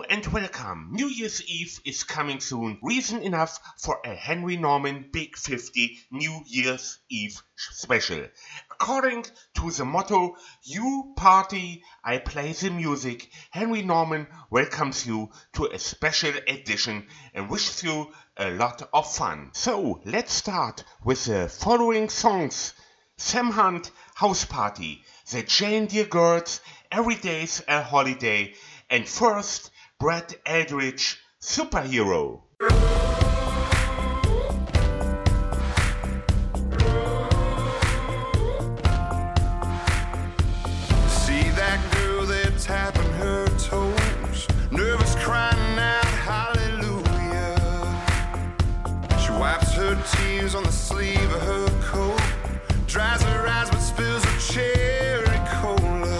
and welcome. New Year's Eve is coming soon. Reason enough for a Henry Norman Big 50 New Year's Eve special. According to the motto, you party, I play the music, Henry Norman welcomes you to a special edition and wishes you a lot of fun. So, let's start with the following songs. Sam Hunt, House Party, The Jane Deere Girls, Every Day's a Holiday, and first, Brad Eldridge, Superhero. See that girl there tapping her toes, nervous crying out hallelujah. She wipes her tears on the sleeve of her coat, dries her eyes but spills her cherry cola.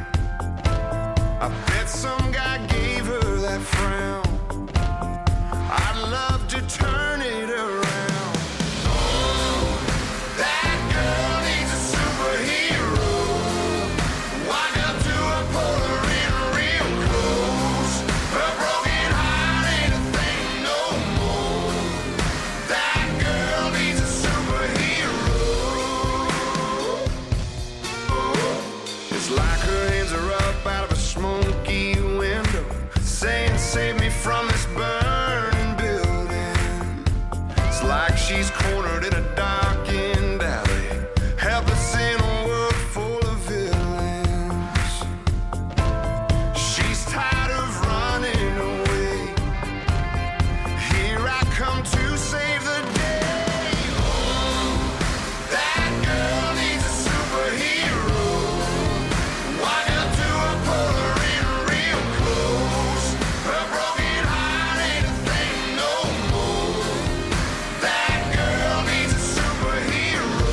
I bet some guy gave her that frown. I'd love to turn it around. Oh, that girl needs a superhero. Walk up to her, pull her in real close. Her broken heart ain't a thing no more. That girl needs a superhero. It's like her hands are up out of a smoky window, saying, save me from this burning building. It's like she's cornered in a darkened alley, helpless in a world full of villains. She's tired of running away. Here I come to save the day. Oh, that girl needs a superhero. Walk up to her, pull her in real close. Her broken heart ain't a thing no more. That girl needs a superhero.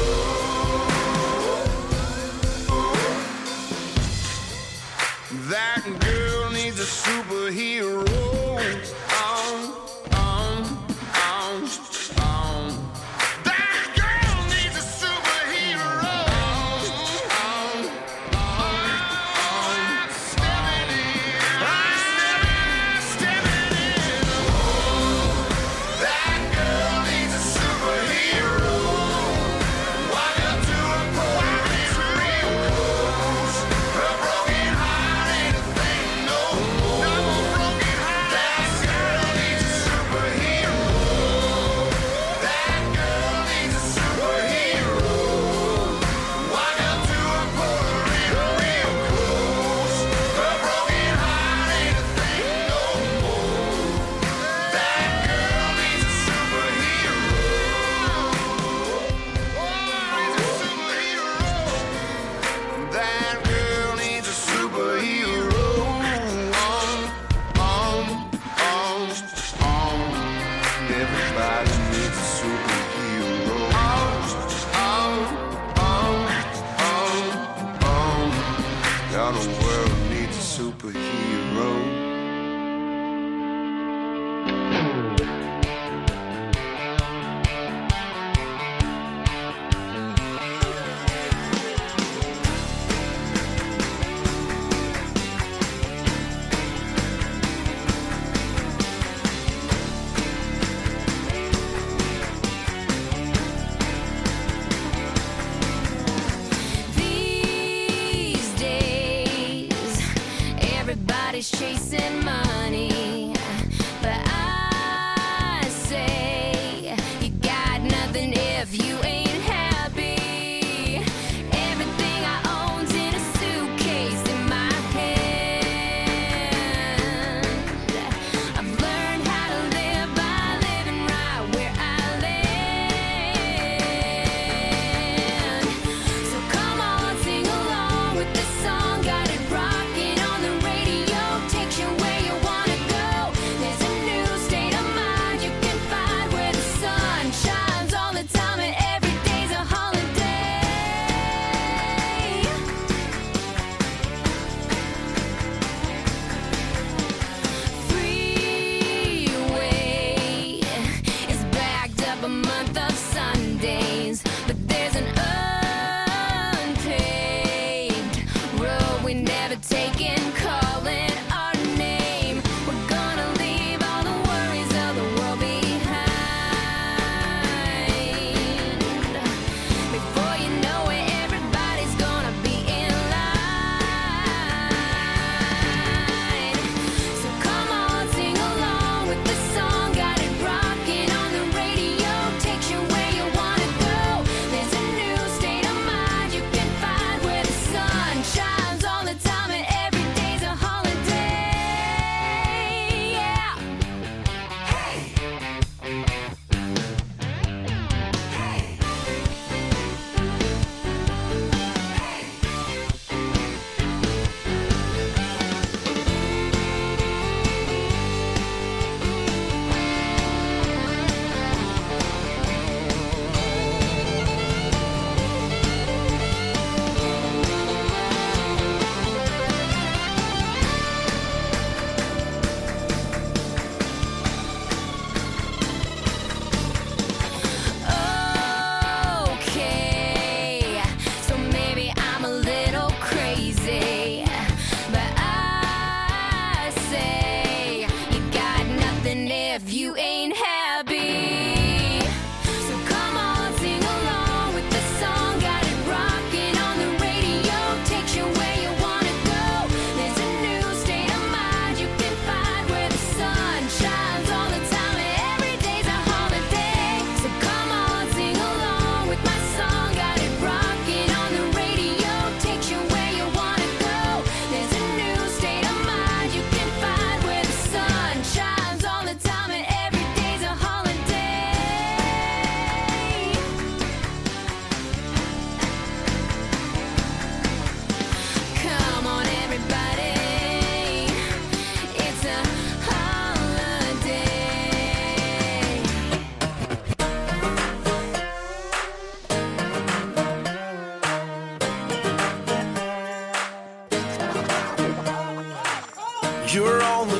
That girl needs a superhero. That girl needs a superhero. Stepping in. That girl needs a superhero. Walk up to her, pull her in real close. Her broken heart ain't a thing no more. That girl needs a superhero. That girl needs a superhero. Walk up to her, pull her in real close. Her broken heart ain't a thing no more. That girl needs a superhero. That girl needs a superhero. Everybody needs a superhero. God, the world needs a superhero. These days, everybody's chasing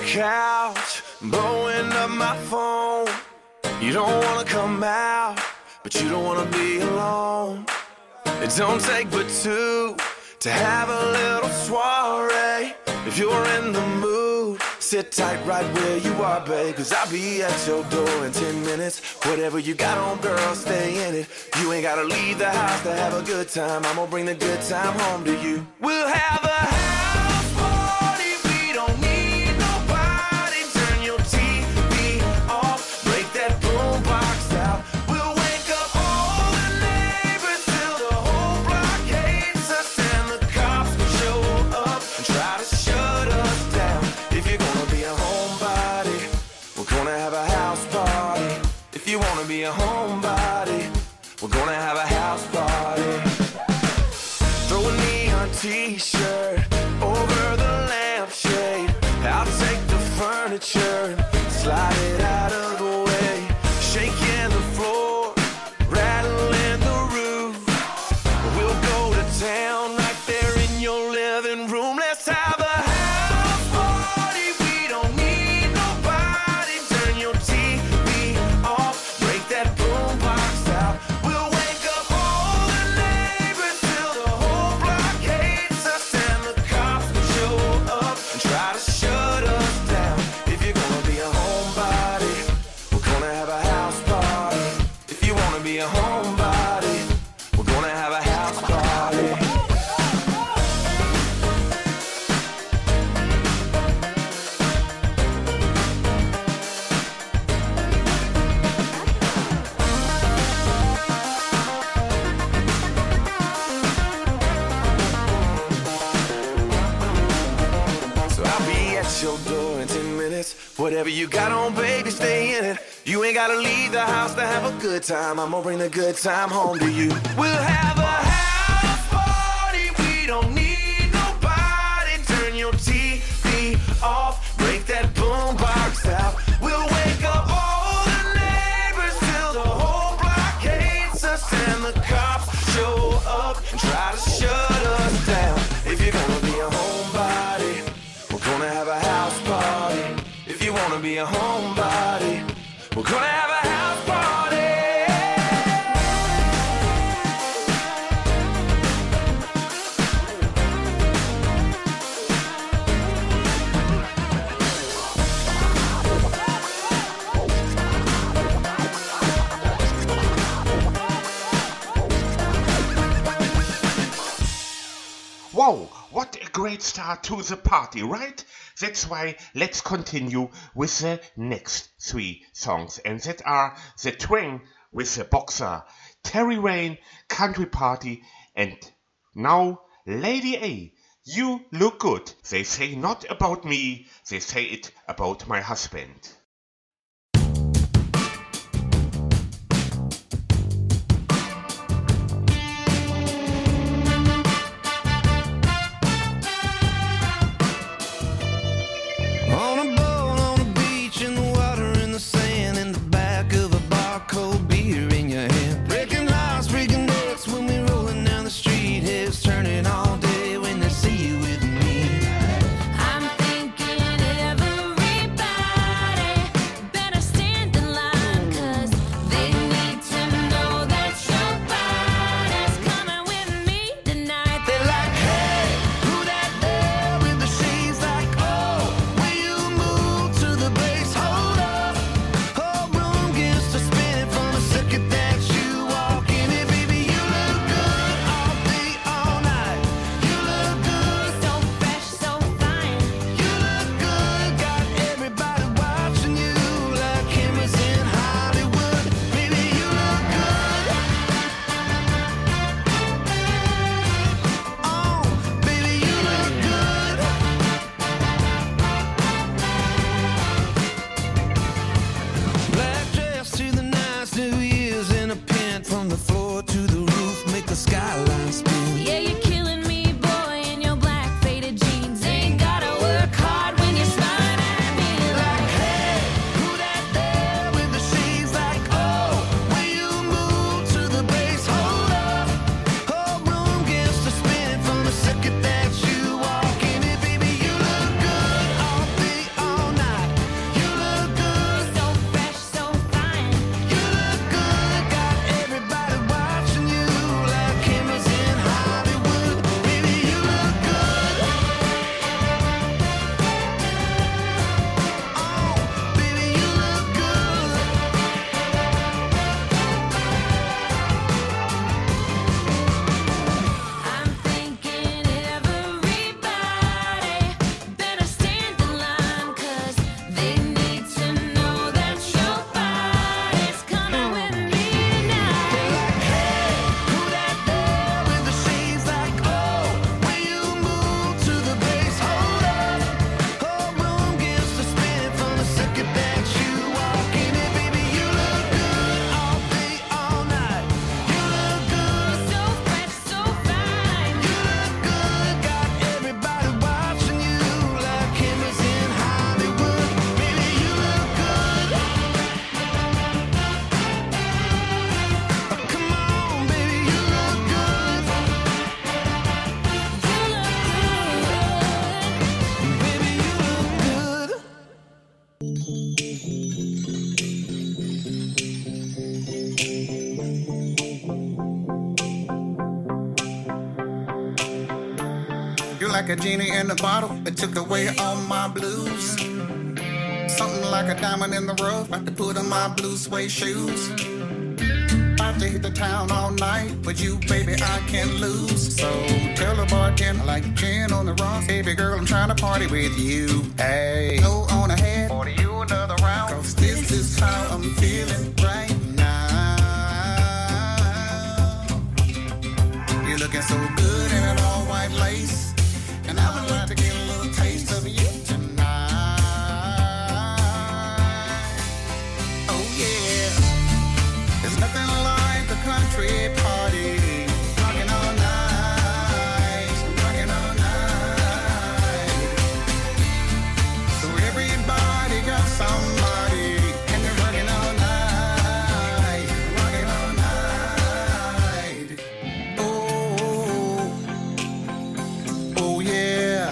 couch, blowing up my phone. You don't wanna come out, but you don't wanna be alone. It don't take but two to have a little soiree. If you're in the mood, sit tight right where you are, babe, 'cause I'll be at your door in 10 minutes. Whatever you got on, girl, stay in it. You ain't gotta leave the house to have a good time. I'm gonna bring the good time home to you. We'll have a house party. We don't need nobody. Turn your TV off. Break that boombox out. We'll wake up all the neighbors till the whole block hates us, and the cops show up and try to shut us down. If you're gonna be a homebody, we're gonna have a house party. If you wanna be a homebody, we're gonna have a house party. Throw a neon t-shirt over the lampshade. I'll take the furniture and slide it out of the way. Shaking the floor, rattling the roof. We'll go to town right there in your living room. Let's have a house party. We don't need nobody. Turn your TV off. Break that boombox out. We'll wake up all the neighbors till the whole block hates us, and the cops show up and try to shut us down. If you're gonna be a homebody, we're gonna have a house party. If you wanna be a homebody, we're gonna have a house party. So I'll be at your door in 10 minutes. Whatever you got on, baby, stay in it. You ain't gotta leave the house to have a good time. I'm gonna bring the good time home to you. We'll have a house party. We don't need nobody. Turn your TV off. Break that boombox out. We'll wake up all the neighbors till the whole block hates us, and the cops show up and try to shut us down. If you're gonna be a homebody, we're gonna have a house party. If you wanna be a homebody, we're gonna have a house party. Wow, what a great start to the party, right? That's why let's continue with the next 3 songs, and that are The Twang with the Boxer, Terry Rain, Country Party, and now Lady A, You Look Good. They say not about me, they say it about my husband. On a boat, on a beach, in the water, in the sand, in the back of a bar, cold beer in your hand. Breaking hearts, breaking necks when we're rolling down the street. Heads turning all day when they see you with me. I'm thinking everybody like a genie in a bottle. It took away all my blues. Something like a diamond in the rough, about to put on my blue suede shoes. About to hit the town all night, but you, baby, I can't lose. So tell the bartender I like gin on the rocks. Baby girl, I'm trying to party with you. Hey, go on ahead, order you another round. Cause this is how I'm feeling right now. You're looking so good in an all white lace, and I would like to get a little taste of you tonight. Oh yeah, there's nothing like the country party. Rockin' all night, rockin' all night. So everybody got somebody, and they're rockin' all night, rockin' all night. Oh, oh yeah,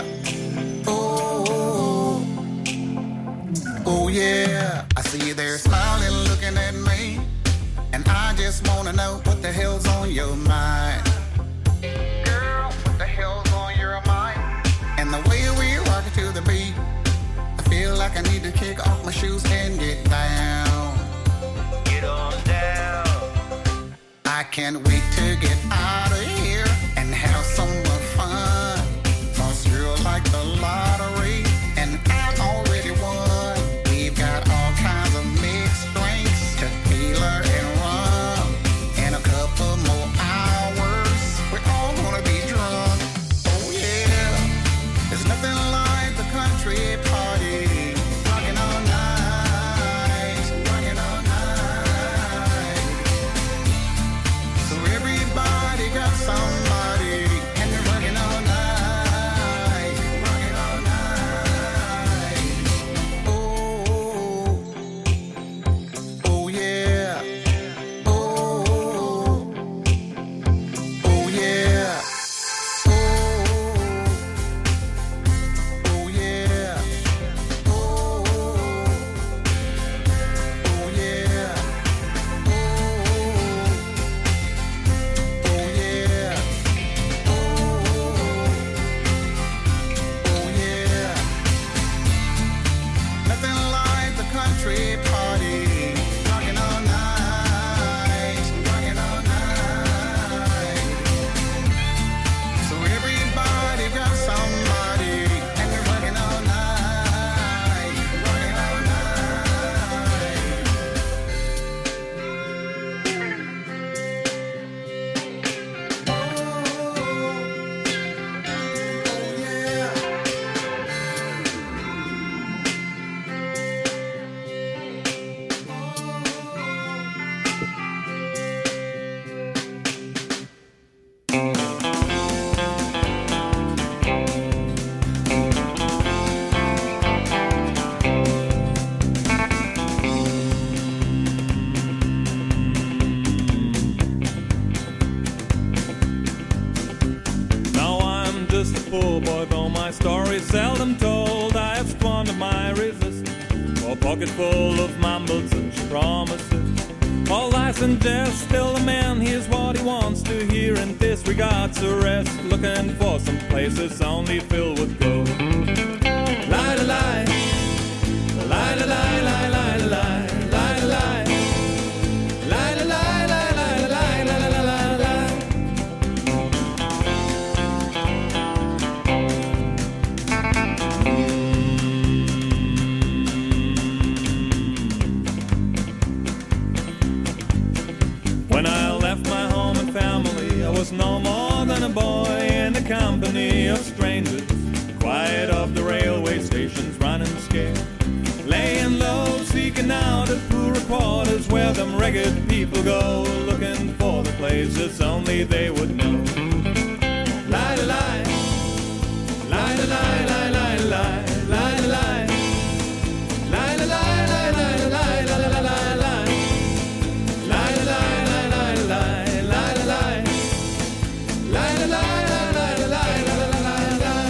oh yeah. I see you there smiling, looking at me. And I just wanna know what the hell's on your mind. Girl, what the hell's on your mind? And the way we rock it to the beat, I feel like I need to kick off my shoes and get down. Get on down. I can't wait to get out of here and have some more fun. Cause you're like the lottery, and I've already won. We've got all kinds of mixed drinks, tequila and rum. In a couple more hours, we're all gonna be drunk. Oh yeah, there's nothing like the country party. Rockin' all night, rockin' all night. So everybody got somebody, and they're rockin' all night, rockin' all night. Oh, oh yeah. Oh, oh yeah. Oh, oh yeah. Oh, oh yeah. Oh, oh yeah. Oh, yeah. Nothing like the country party. Rockin' all night, rockin' all night. So everybody got somebody, and they're rockin' all night, rockin' all night. Oh, yeah. Now I'm just a poor boy, though my story's seldom told. I have squandered my resistance for a pocket full of mumbled such promises. All lies and jest, still the man hears what he wants to hear and disregards the rest, looking for some places only filled with gold. Lie, lie, lie, lie, lie, lie, lie, lie, lie, lie. Lie, lie, lie, lie, lie, lie, lie, lie, lie, lie. When I left my home and family, I was no more than a boy in the company of strangers. Quiet off the railway stations, running scared. Laying low, seeking out the poorer quarters where them ragged people go, looking for the places only they would know. Lie, lie, lie, lie, lie, lie, lie, lie, lie, lie. Lie, lie, lie, lie, lie, lie, lie, lie, lie, lie. Lie, lie, lie, lie, lie, lie, lie, lie. Lie, lie, lie, lie, lie, lie, lie, lie, lie, lie.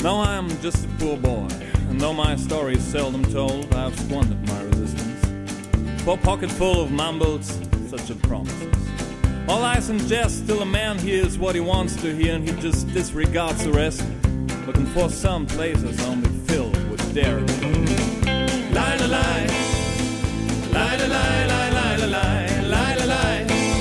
Now I am just a poor boy, and though my story is seldom told, I have squandered my resistance for a pocket full of mumbles, such as promises. All I suggest till a man hears what he wants to hear, and he just disregards the rest, looking for some places only filled with dairy. Lie, lie, lie, lie, lie, lie, lie, lie, lie, lie, lie, lie.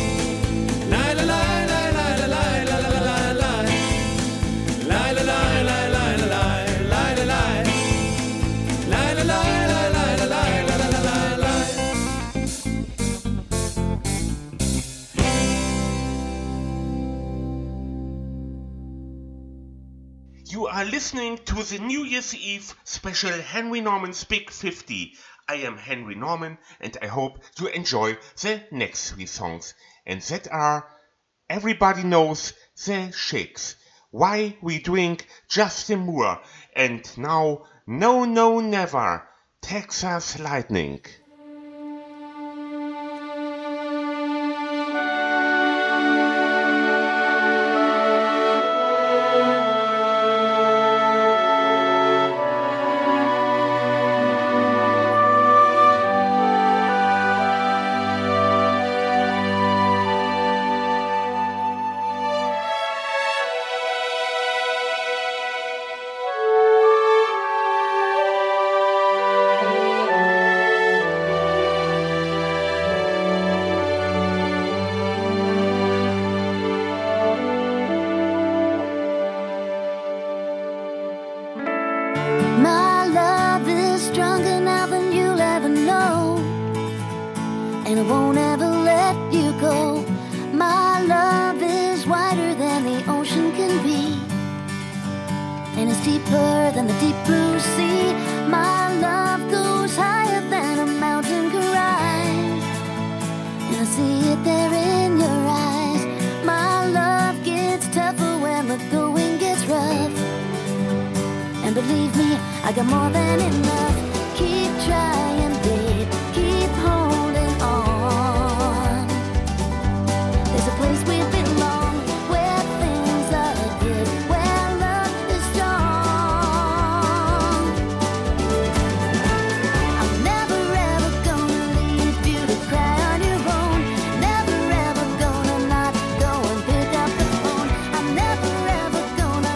You are listening to the New Year's Eve special Henry Norman's Big 50. I am Henry Norman, and I hope you enjoy the next 3 songs. And that are Everybody Knows the Shakes, Why We Drink Justin Moore, and now No No Never, Texas Lightning.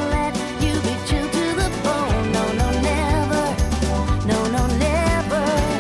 No, no, never.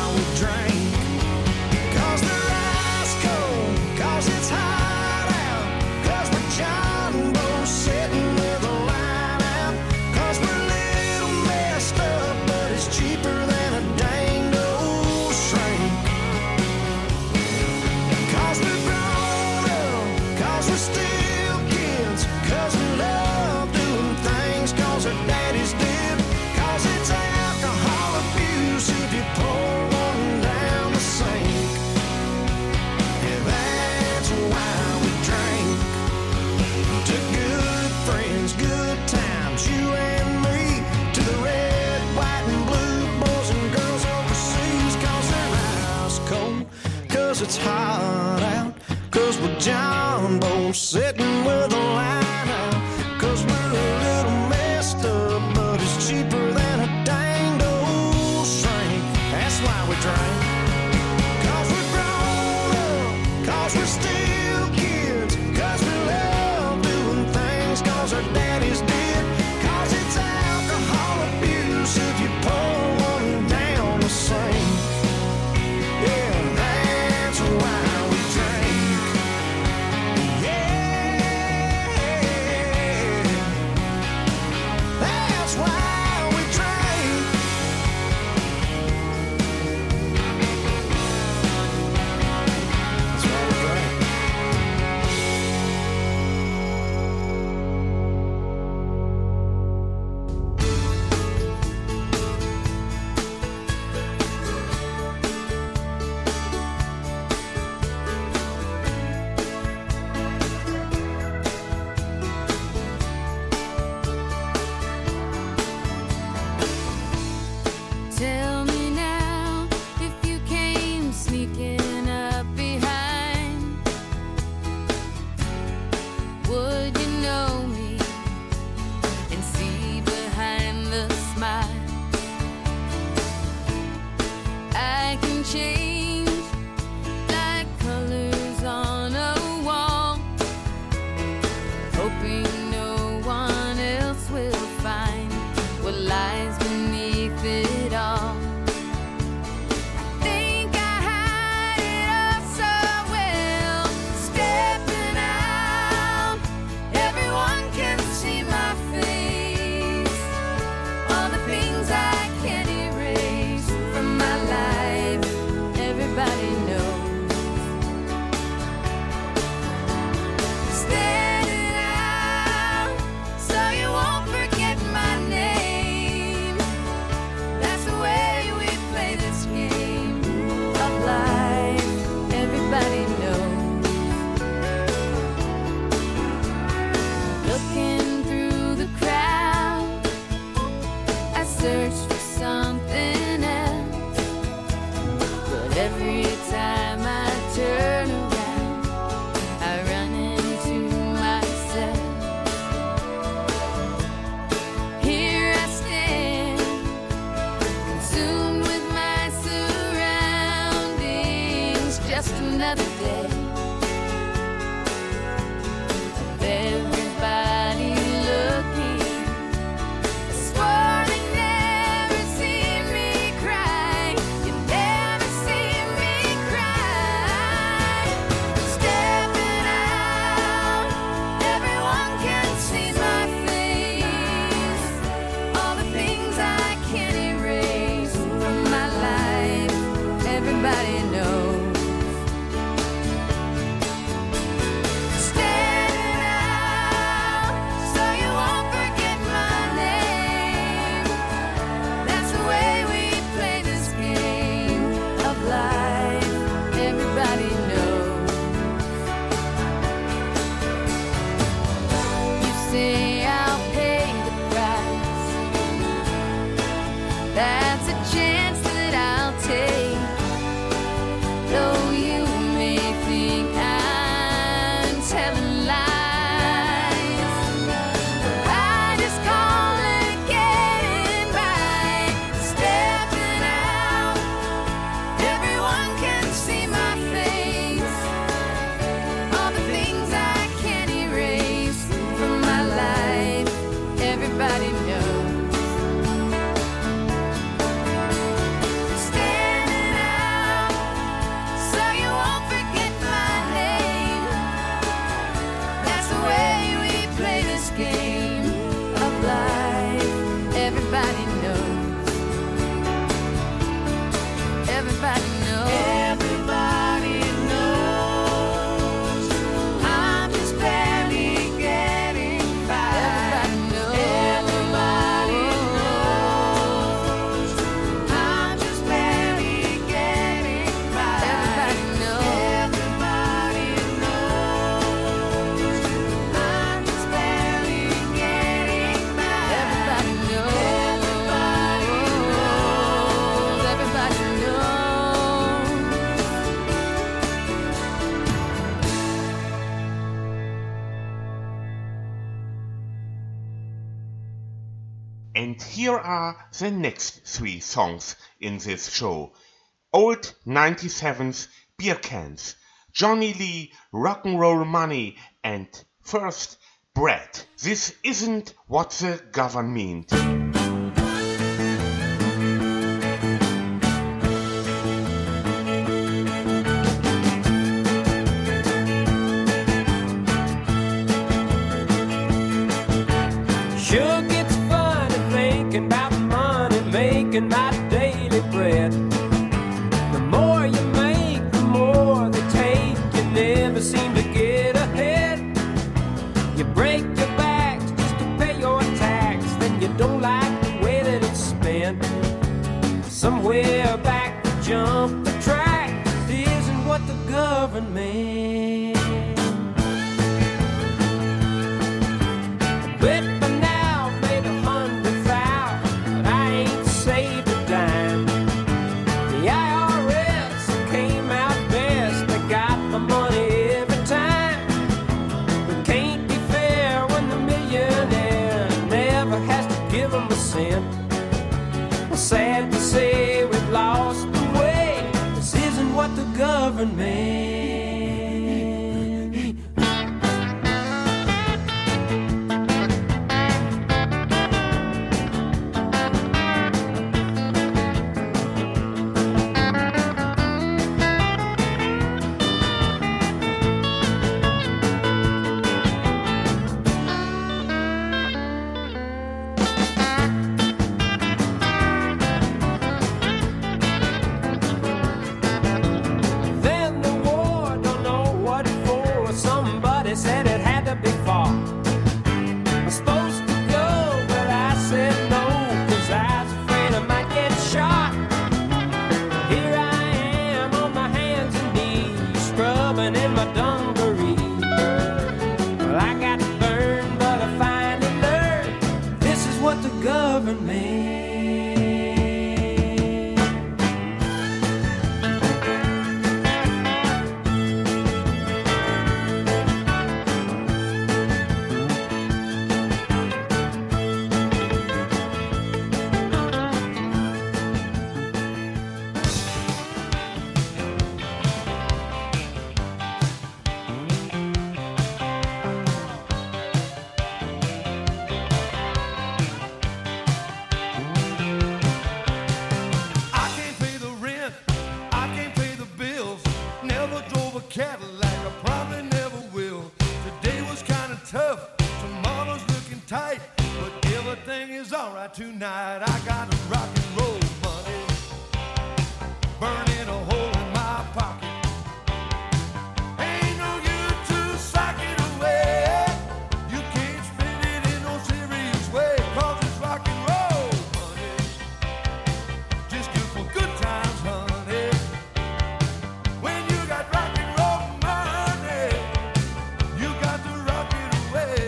we drink. 'Cause the ice cold, 'cause it's hot out, 'cause we're John Boy sitting with a line out, 'cause we're a little messed up, but it's cheaper than a dang old shrink. 'Cause we're grown up, 'cause we're still kids, 'cause we love doing things 'cause our daddies did, 'cause it's alcohol abuse if you pour one down the sink. And that's why we drink. To good friends, good times, you and me, to the red, white, and blue boys and girls overseas, 'cause they're ice cold, 'cause it's hot out, 'cause we're John Boy sitting with a line out, 'cause we're a little messed up, but it's cheaper than a dang old shrink. That's why we drink. 'Cause we're grown up, 'cause we're still kids, 'cause we love doing things 'cause our daddies did, 'cause it's alcohol abuse if you pour one down the sink. Yeah, that's why we drink. Yeah, that's why we drink. That's why we drink. Tell me now if you came sneaking up behind. Would you know me and see behind the smile? I can change like colors on a wall, hoping no one else will find what lies beneath it all. I think I hide it all so well. Stepping out, everyone can see my face. All the things I can't erase from my life, everybody knows. Standing out, so you won't forget my name. That's the way we play this game of life, everybody knows. Looking through the crowd, I search for something else, but every time I turn around, I run into myself. Here I stand, consumed with my surroundings, just another day of everybody looking. I swore they never seen me cry. You never seen me cry. Stepping out, everyone can see my face. All the things I can't erase from my life, everybody knows. Standing out, so you won't forget my name. That's the way we play this game of life, everybody knows. You say I'll pay the price. That's a chance that I'll take. And here are the next 3 songs in this show. Old 97's Beer Cans, Johnny Lee, Rock'n'Roll Money, and first, Bread. This isn't what the government meant. Sure gets funny thinking about money making my daily bread. The more you make, the more they take. You never seem to get ahead. You break your backs just to pay your tax. Then you don't like the way that it's spent. Somewhere back to jump the track. It isn't what the government. Bet by now I've made 100,000, but I ain't saved a dime. The IRS came out best, they got my money every time. But can't be fair when the millionaire never has to give them a cent. Well, sad to say we've lost the way. This isn't what the government. Then the war, don't know what for. Somebody said it had to be far. I was supposed to go, but I said no, 'cause I was afraid I might get shot. Here I am on my hands and knees, scrubbing in my dungarees. Well, I got burned, but I finally learned this is what the government. I can't pay the rent, I can't pay the bills. Never drove a Cadillac, I probably never will. Today was kinda tough, tomorrow's looking tight, but everything is alright tonight. I got a rock and roll money, burning a hole in my pocket. Ain't no use to sock it away. You can't spend it in no serious way, 'cause it's rock and roll money. Just good for good times, honey. When you got rock and roll money, you got to rock it away.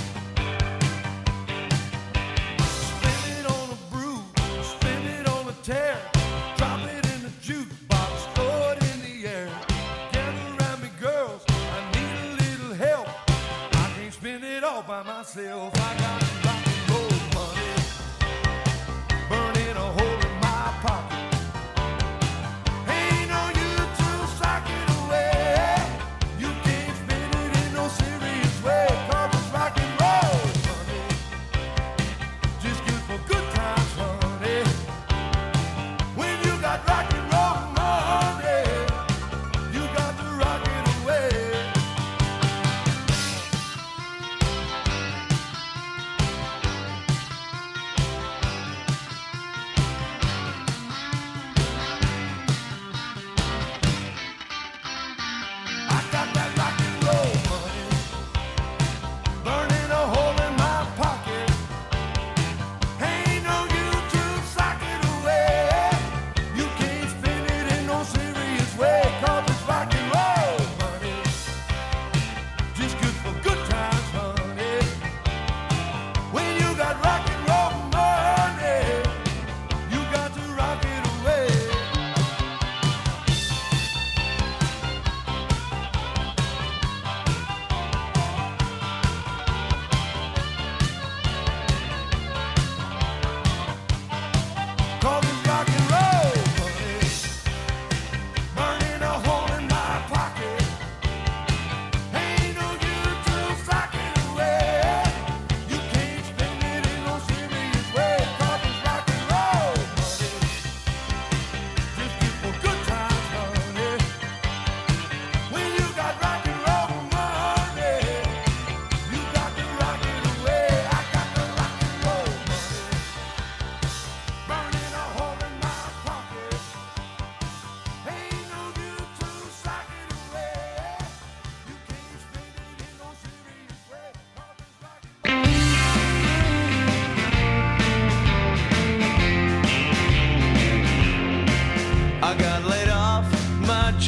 Spend it on a brew, spend it on a tear. Drop it in the jukebox, throw it in the air. Gather around me, girls, I need a little help. I can't spend it all by myself. I got rock and roll money, burning a hole in my pocket. Ain't no use to sock it away. You can't spend it in no serious way, 'cause it's rock and roll money. Just good for good times, honey. When you got rock and roll money, you got to rock it away.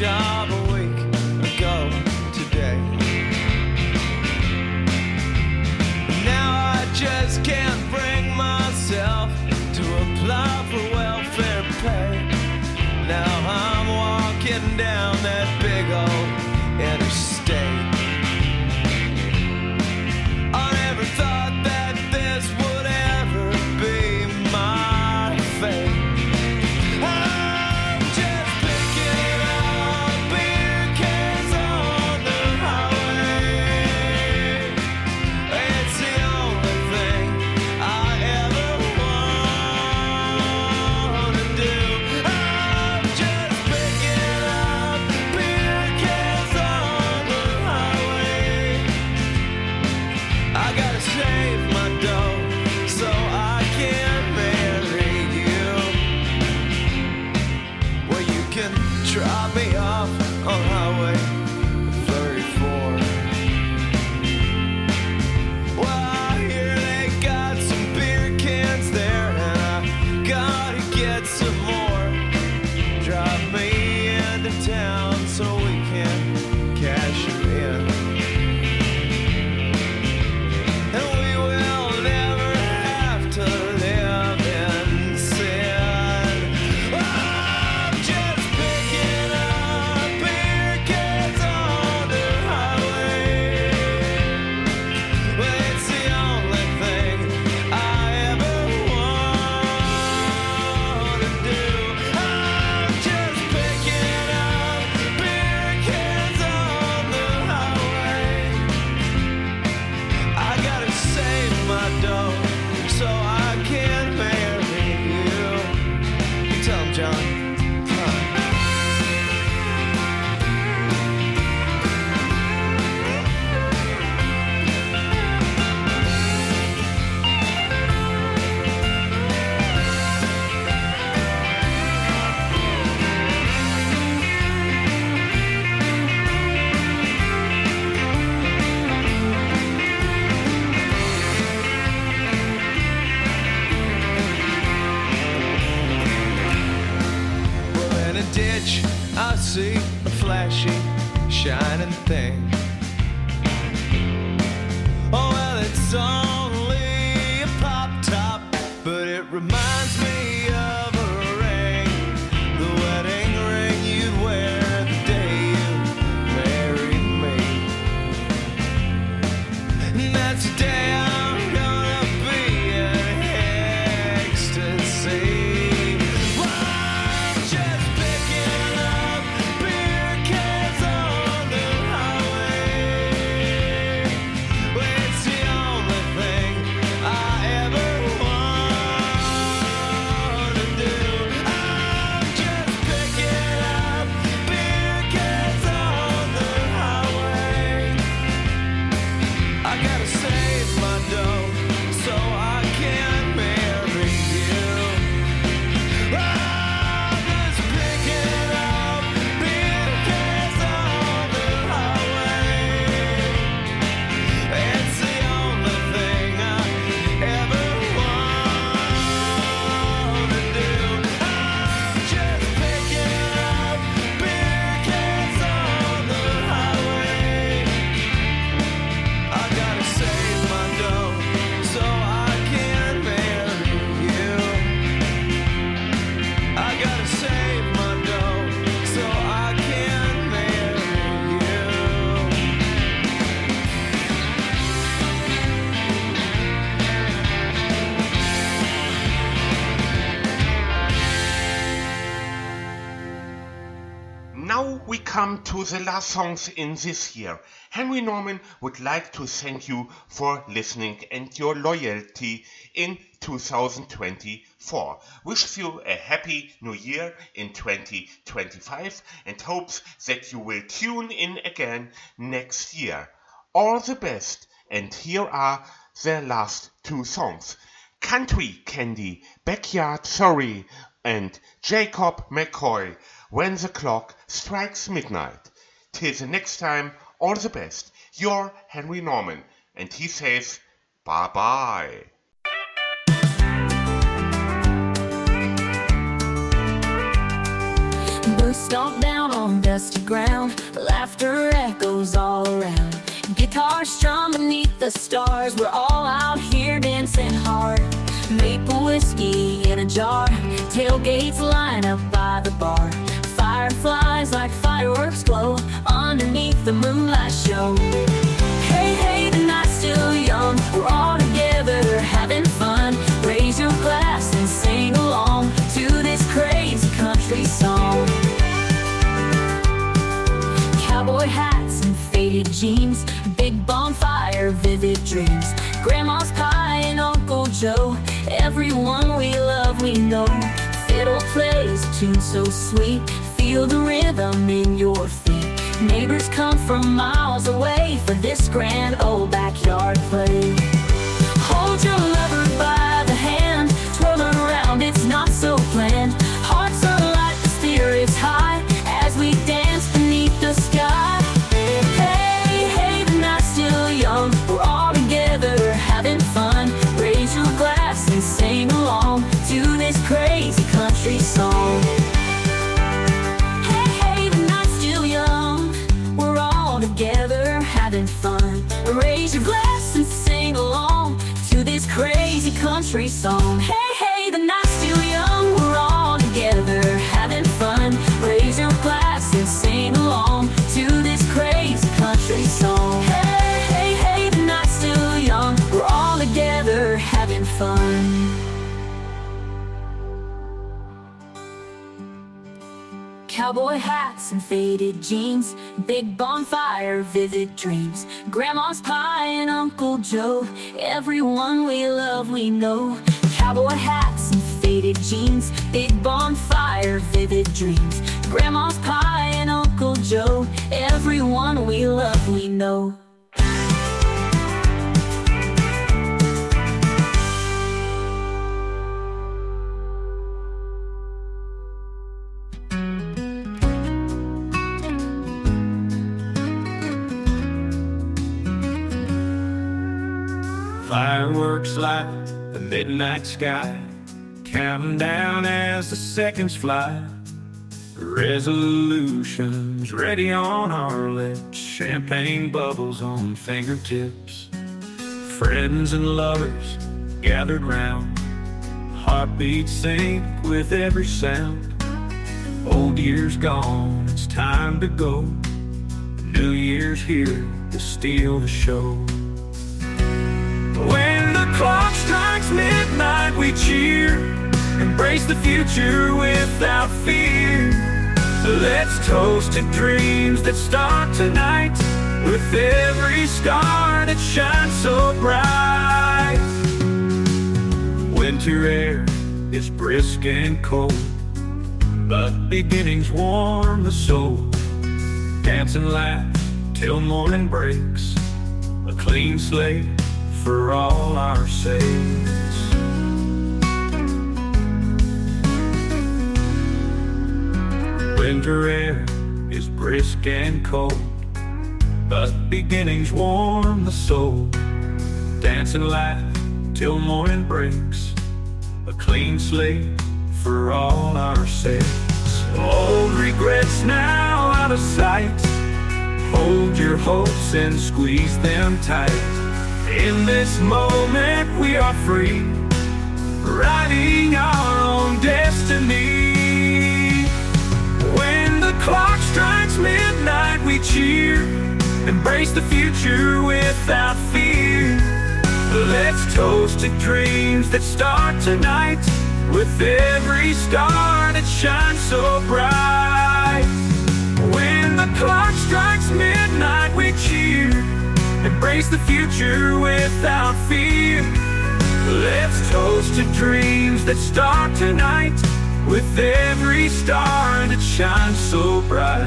job a week ago today. Now I just can't bring myself to apply for welfare pay. Now I'm walking down that big old interstate. I never thought that this would ever be my fate. I'm just picking up beer cans on the highway. It's the only thing I ever want to do. I'm just picking up beer cans on the highway. I gotta save my dough so I can marry you. Well, you can drop me off on Highway 34. Well, I hear they got some beer cans there, and I gotta get some more. Drop me into town so we can cash it in. And we will never have to live in sin. I'm just picking up beer cans on the highway. Well, it's the only thing I ever want to do. I'm just picking up beer cans on the highway. I gotta save my dough so I can marry you. You tell him, John. Come on. Well, in a ditch, I see a flashy, shining thing. Oh, well, it's only a pop top, but it reminds me of a ring, the wedding ring you'd wear the day you married me. And that's the day I'm gonna be in ecstasy. Well, I'm just picking up beer cans on the highway. Well, it's the only thing I ever want to do. I'm just picking up beer cans on the highway. I gotta save my dough so I can marry you. I'm just picking up beer cans on the highway. It's the only thing I ever want to do. I'm just picking up beer cans on the highway. I gotta save my dough so I can marry you. I gotta save my dough so I can marry you. Now we come to the last songs in this year. Henry Norman would like to thank you for listening and your loyalty in 2024. Wishes you a happy new year in 2025 and hopes that you will tune in again next year. All the best, and here are the last two songs. Country Candy, Backyard Sorry, and Jacob McCoy, When the Clock Strikes Midnight. Till the next time, all the best. Your Henry Norman. And he says, bye-bye. But stomp down on dusty ground. Laughter echoes all around. Guitars strum beneath the stars. We're all out here dancing hard. Maple whiskey in a jar. Tailgates line up by the bar. Fireflies like fireworks glow underneath the moonlight show. Hey, hey, the night's still young. We're all together having fun. Raise your glass and sing along to this crazy country song. Cowboy hats and faded jeans, big bonfire, vivid dreams. Grandma's pie and Uncle Joe, everyone we love we know. Fiddle plays a tune so sweet, feel the rhythm in your feet. Neighbors come from miles away for this grand old backyard play. Hold your lover by the hand, twirl around, it's not so planned. Hearts are light, the spirits high, as we dance beneath the sky. Hey, hey, the night's still young, we're all together having fun. Raise your glass and sing along to this crazy country song. Hey, hey, the night's still young, we're all together having fun. Raise your glass and sing along to this crazy country song. Hey, hey, the night's still young, we're all together having fun. Raise your glass and sing along to this crazy country song. Hey, hey, hey, the night's still young, we're all together having fun. Cowboy hats and faded jeans, big bonfire, vivid dreams. Grandma's pie and Uncle Joe, everyone we love we know. Cowboy hats and faded jeans, big bonfire, vivid dreams. Grandma's pie and Uncle Joe, everyone we love we know. Fireworks light the midnight sky, counting down as the seconds fly. Resolutions ready on our lips, champagne bubbles on fingertips. Friends and lovers gathered round, heartbeats sync with every sound. Old year's gone, it's time to go. New Year's here to steal the show. When the clock strikes midnight, we cheer, embrace the future without fear. Let's toast to dreams that start tonight, with every star that shines so bright. Winter air is brisk and cold, but beginnings warm the soul. Dance and laugh till morning breaks, a clean slate for all our sakes. Winter air is brisk and cold, but beginnings warm the soul. Dance and laugh till morning breaks, a clean slate for all our sakes. Old regrets now out of sight, hold your hopes and squeeze them tight. In this moment we are free, writing our own destiny. When the clock strikes midnight, we cheer, embrace the future without fear. Let's toast to dreams that start tonight, with every star that shines so bright. When the clock strikes midnight, we cheer, embrace the future without fear. Let's toast to dreams that start tonight, with every star that shines so bright.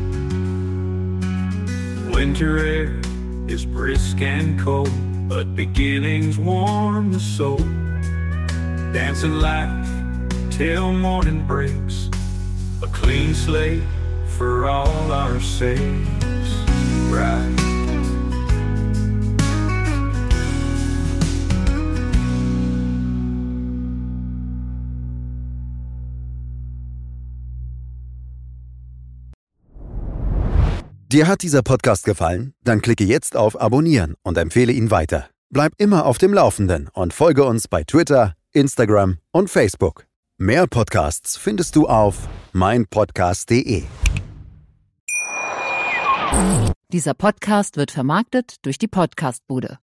Winter air is brisk and cold, but beginnings warm the soul. Dance and laugh till morning breaks, a clean slate for all our sakes. Right. Dir hat dieser Podcast gefallen? Dann klicke jetzt auf Abonnieren und empfehle ihn weiter. Bleib immer auf dem Laufenden und folge uns bei Twitter, Instagram und Facebook. Mehr Podcasts findest du auf meinpodcast.de. Dieser Podcast wird vermarktet durch die Podcastbude.